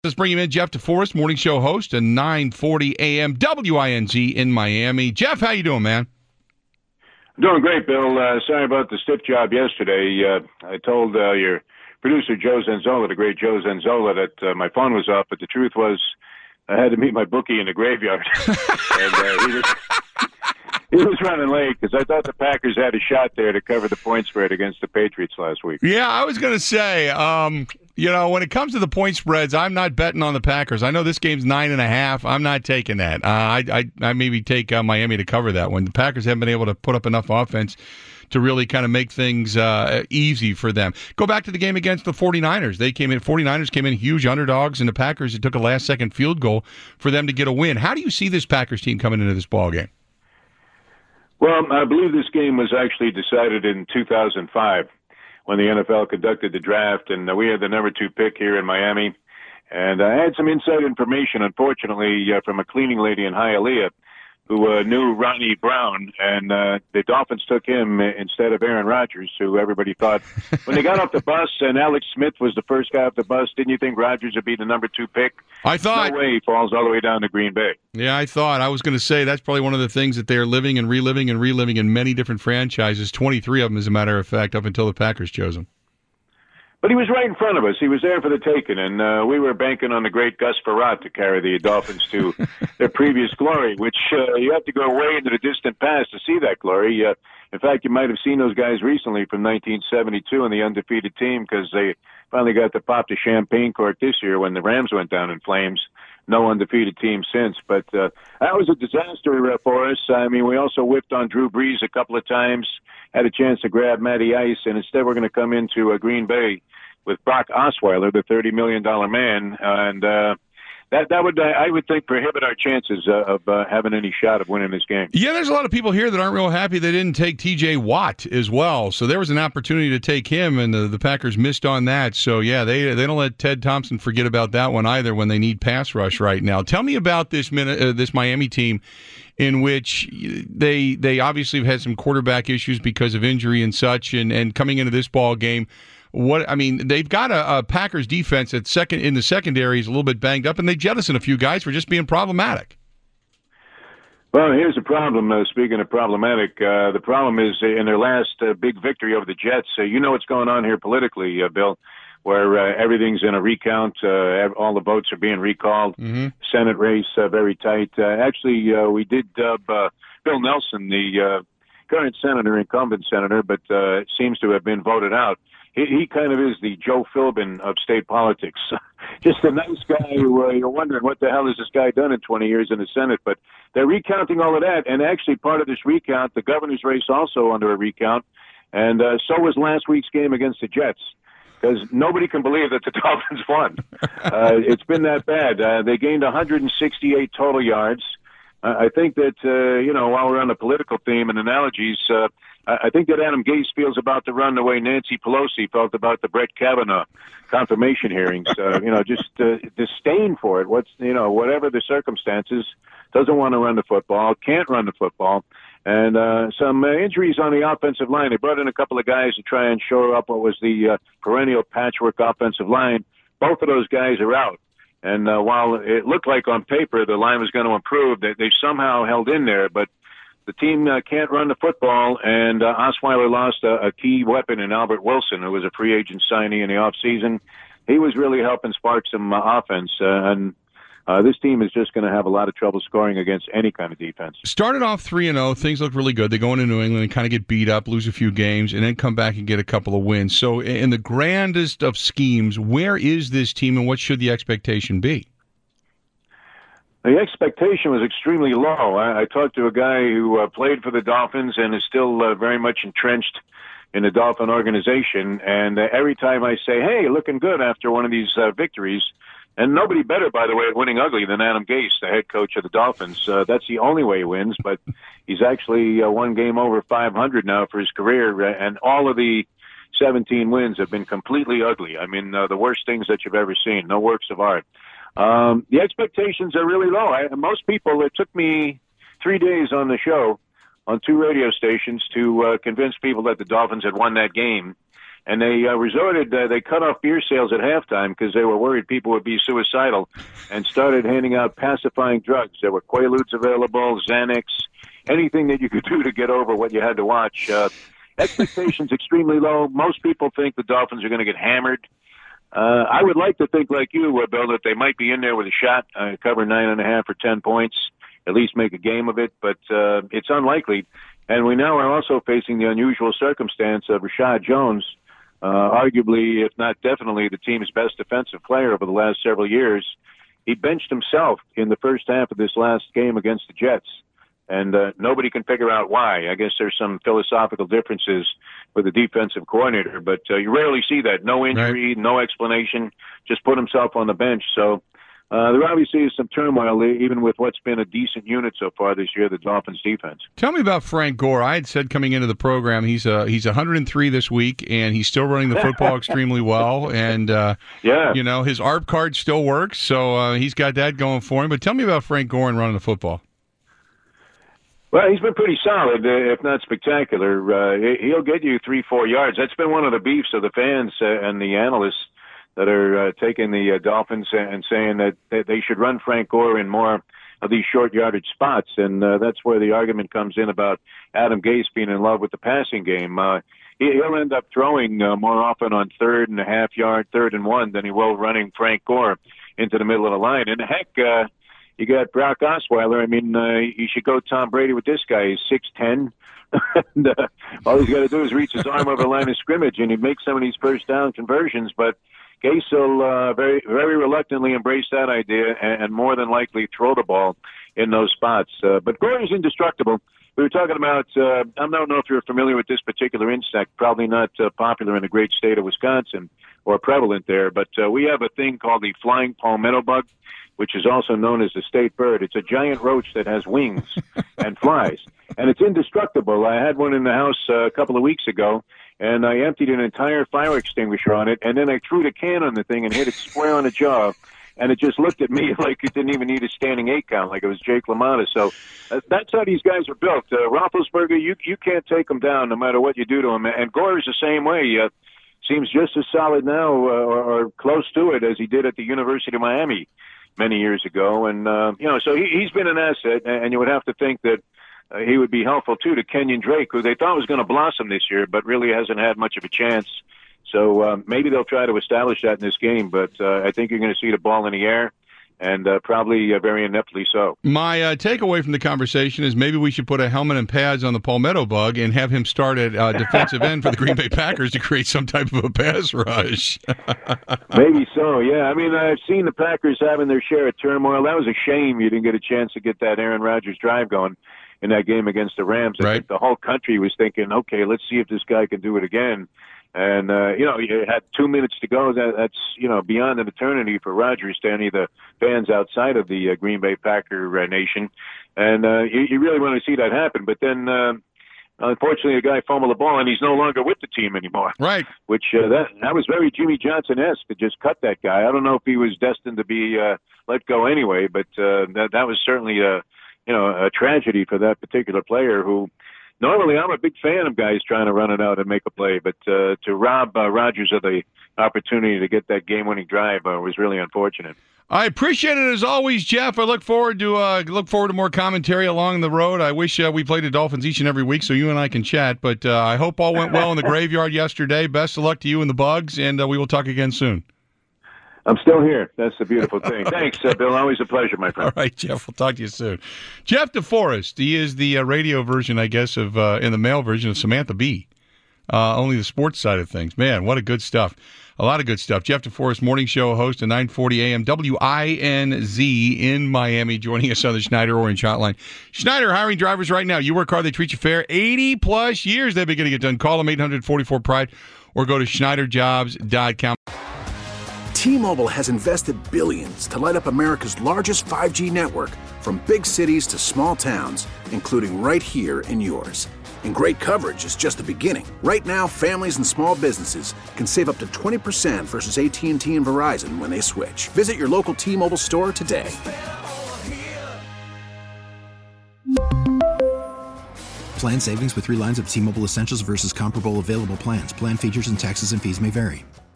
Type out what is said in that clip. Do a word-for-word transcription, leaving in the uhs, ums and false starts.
Let's bring him in, Jeff DeForest, morning show host, and nine forty a.m. W I N Z in Miami. Jeff, how you doing, man? Doing great, Bill. Uh, sorry about the stiff job yesterday. Uh, I told uh, your producer, Joe Zenzola, the great Joe Zenzola, that uh, my phone was off, but the truth was I had to meet my bookie in the graveyard. and uh, he was... He was running late because I thought the Packers had a shot there to cover the point spread against the Patriots last week. Yeah, I was going to say, um, you know, when it comes to the point spreads, I'm not betting on the Packers. I know this game's nine and a half. I'm not taking that. Uh, I, I I maybe take uh, Miami to cover that one. The Packers haven't been able to put up enough offense to really kind of make things uh, easy for them. Go back to the game against the 49ers. They came in, 49ers came in huge underdogs, and the Packers, it took a last-second field goal for them to get a win. How do you see this Packers team coming into this ball game? Well, I believe this game was actually decided in two thousand five when the N F L conducted the draft, and we had the number two pick here in Miami. And I had some inside information, unfortunately, uh, from a cleaning lady in Hialeah who uh, knew Ronnie Brown, and uh, the Dolphins took him instead of Aaron Rodgers, who everybody thought, when they got off the bus and Alex Smith was the first guy off the bus, didn't you think Rodgers would be the number two pick? I thought. No way he falls all the way down to Green Bay. Yeah, I thought. I was going to say that's probably one of the things that they're living and reliving and reliving in many different franchises, twenty-three of them, as a matter of fact, up until the Packers chose him. But he was right in front of us. He was there for the taking, and uh, we were banking on the great Gus Frerotte to carry the Dolphins to their previous glory, which uh, you have to go way into the distant past to see that glory. Uh, in fact, you might have seen those guys recently from nineteen seventy-two in the undefeated team because they finally got to pop the champagne cork this year when the Rams went down in flames. No undefeated team since. But uh, that was a disaster uh, for us. I mean, we also whipped on Drew Brees a couple of times, had a chance to grab Matty Ice, and instead we're going to come into uh, Green Bay with Brock Osweiler, the thirty million dollars man, and uh, that that would, uh, I would think, prohibit our chances uh, of uh, having any shot of winning this game. Yeah, there's a lot of people here that aren't real happy they didn't take T J Watt as well. So there was an opportunity to take him, and the, the Packers missed on that. So, yeah, they they don't let Ted Thompson forget about that one either when they need pass rush right now. Tell me about this uh, this Miami team in which they they obviously have had some quarterback issues because of injury and such, and, and coming into this ball game, What I mean, they've got a, a Packers defense at second in the secondary is a little bit banged up, and they jettison a few guys for just being problematic. Well, here's the problem. Uh, speaking of problematic, uh, the problem is uh, in their last uh, big victory over the Jets. Uh, you know what's going on here politically, uh, Bill, where uh, everything's in a recount. Uh, all the votes are being recalled. Mm-hmm. Senate race uh, very tight. Uh, actually, uh, we did dub uh, Bill Nelson the uh, current senator, incumbent senator, but uh, seems to have been voted out. He, he kind of is the Joe Philbin of state politics. Just a nice guy who uh, you're wondering what the hell has this guy done in twenty years in the Senate. But they're recounting all of that, and actually part of this recount, the governor's race also under a recount, and uh, so was last week's game against the Jets, because nobody can believe that the Dolphins won. Uh, it's been that bad. Uh, they gained one hundred sixty-eight total yards. Uh, I think that, uh, you know, while we're on the political theme and analogies, uh, I think that Adam Gase feels about the run the way Nancy Pelosi felt about the Brett Kavanaugh confirmation hearings. Uh, you know, just uh, disdain for it. What's you know, whatever the circumstances, doesn't want to run the football, can't run the football, and uh, some uh, injuries on the offensive line. They brought in a couple of guys to try and shore up what was the uh, perennial patchwork offensive line. Both of those guys are out. And uh, while it looked like on paper the line was going to improve, they, they somehow held in there, but the team uh, can't run the football, and uh, Osweiler lost a, a key weapon in Albert Wilson, who was a free agent signee in the offseason. He was really helping spark some uh, offense, uh, and uh, this team is just going to have a lot of trouble scoring against any kind of defense. Started off three and oh, things look really good. They go into New England and kind of get beat up, lose a few games, and then come back and get a couple of wins. So in the grandest of schemes, where is this team, and what should the expectation be? The expectation was extremely low. I, I talked to a guy who uh, played for the Dolphins and is still uh, very much entrenched in the Dolphin organization. And uh, every time I say, hey, looking good after one of these uh, victories, and nobody better, by the way, at winning ugly than Adam Gase, the head coach of the Dolphins. Uh, that's the only way he wins, but he's actually uh, one game over five hundred now for his career, and all of the seventeen wins have been completely ugly. I mean, uh, the worst things that you've ever seen, no works of art. Um, the expectations are really low. I, most people, it took me three days on the show on two radio stations to uh, convince people that the Dolphins had won that game. And they uh, resorted, uh, they cut off beer sales at halftime because they were worried people would be suicidal, and started handing out pacifying drugs. There were Quaaludes available, Xanax, anything that you could do to get over what you had to watch. Uh, expectations extremely low. Most people think the Dolphins are going to get hammered. Uh, I would like to think, like you, uh, Bill, that they might be in there with a shot, uh, cover nine and a half or ten points, at least make a game of it, but uh, it's unlikely. And we now are also facing the unusual circumstance of Rashad Jones, uh, arguably, if not definitely, the team's best defensive player over the last several years. He benched himself in the first half of this last game against the Jets. And uh, nobody can figure out why. I guess there's some philosophical differences with the defensive coordinator, but uh, you rarely see that. No injury, right. No explanation, just put himself on the bench. So uh, there obviously is some turmoil, even with what's been a decent unit so far this year, the Dolphins' defense. Tell me about Frank Gore. I had said coming into the program, he's uh, he's one hundred three this week, and he's still running the football extremely well. And, uh, yeah. you know, his A R P card still works, so uh, he's got that going for him. But tell me about Frank Gore and running the football. Well, he's been pretty solid, uh, if not spectacular. Uh, he'll get you three, four yards. That's been one of the beefs of the fans uh, and the analysts that are uh, taking the uh, Dolphins and saying that they should run Frank Gore in more of these short yardage spots. And uh, that's where the argument comes in about Adam Gase being in love with the passing game. Uh, he'll end up throwing uh, more often on third and a half yard, third and one than he will running Frank Gore into the middle of the line. And heck, uh, you got Brock Osweiler. I mean, uh, you should go Tom Brady with this guy. He's six ten. and, uh, all he's got to do is reach his arm over the line of scrimmage, and he makes some of these first down conversions. But Gase will uh, very, very reluctantly embrace that idea and, and more than likely throw the ball in those spots. Uh, but Gore is indestructible. We were talking about, uh, I don't know if you're familiar with this particular insect, probably not uh, popular in the great state of Wisconsin or prevalent there, but uh, we have a thing called the flying palmetto bug, which is also known as the state bird. It's a giant roach that has wings and flies, and it's indestructible. I had one in the house uh, a couple of weeks ago, and I emptied an entire fire extinguisher on it, and then I threw the can on the thing and hit it square on the jaw, and it just looked at me like it didn't even need a standing eight count, like it was Jake LaMotta. So uh, that's how these guys are built. Uh, Roethlisberger, you you can't take him down no matter what you do to him, and Gore is the same way. Uh, seems just as solid now, uh, or, or close to it, as he did at the University of Miami many years ago. And, uh, you know, so he, he's been an asset, and you would have to think that uh, he would be helpful, too, to Kenyon Drake, who they thought was going to blossom this year, but really hasn't had much of a chance. So uh, maybe they'll try to establish that in this game, but uh, I think you're going to see the ball in the air, and uh, probably uh, very ineptly so. My uh, takeaway from the conversation is maybe we should put a helmet and pads on the palmetto bug and have him start at uh, defensive end for the Green Bay Packers to create some type of a pass rush. Maybe so, yeah. I mean, I've seen the Packers having their share of turmoil. That was a shame you didn't get a chance to get that Aaron Rodgers drive going in that game against the Rams. I right. think the whole country was thinking, okay, let's see if this guy can do it again. And, uh, you know, you had two minutes to go. That, that's, you know, beyond an eternity for Rodgers to any of the fans outside of the uh, Green Bay Packer uh, nation. And uh, you, you really want to see that happen. But then, uh, unfortunately, a guy fumbled the ball, and he's no longer with the team anymore. Right. Which, uh, that, that was very Jimmy Johnson-esque to just cut that guy. I don't know if he was destined to be uh, let go anyway, but uh, that, that was certainly a, you know, a tragedy for that particular player who, normally, I'm a big fan of guys trying to run it out and make a play, but uh, to rob uh, Rodgers of the opportunity to get that game-winning drive uh, was really unfortunate. I appreciate it as always, Jeff. I look forward to uh, look forward to more commentary along the road. I wish uh, we played the Dolphins each and every week so you and I can chat. But uh, I hope all went well in the graveyard yesterday. Best of luck to you and the Bugs, and uh, we will talk again soon. I'm still here. That's the beautiful thing. Thanks, uh, Bill. Always a pleasure, my friend. All right, Jeff. We'll talk to you soon. Jeff DeForest. He is the uh, radio version, I guess, of uh, in the male version of Samantha Bee. Uh, only the sports side of things. Man, what a good stuff. A lot of good stuff. Jeff DeForest, morning show host at nine forty a.m. W I N Z in Miami, joining us on the Schneider Orange Hotline. Schneider hiring drivers right now. You work hard, they treat you fair. eighty plus years they've been getting it done. Call them eight hundred forty-four pride or go to schneider jobs dot com. T-Mobile has invested billions to light up America's largest five G network, from big cities to small towns, including right here in yours. And great coverage is just the beginning. Right now, families and small businesses can save up to twenty percent versus A T and T and Verizon when they switch. Visit your local T-Mobile store today. Plan savings with three lines of T-Mobile Essentials versus comparable available plans. Plan features and taxes and fees may vary.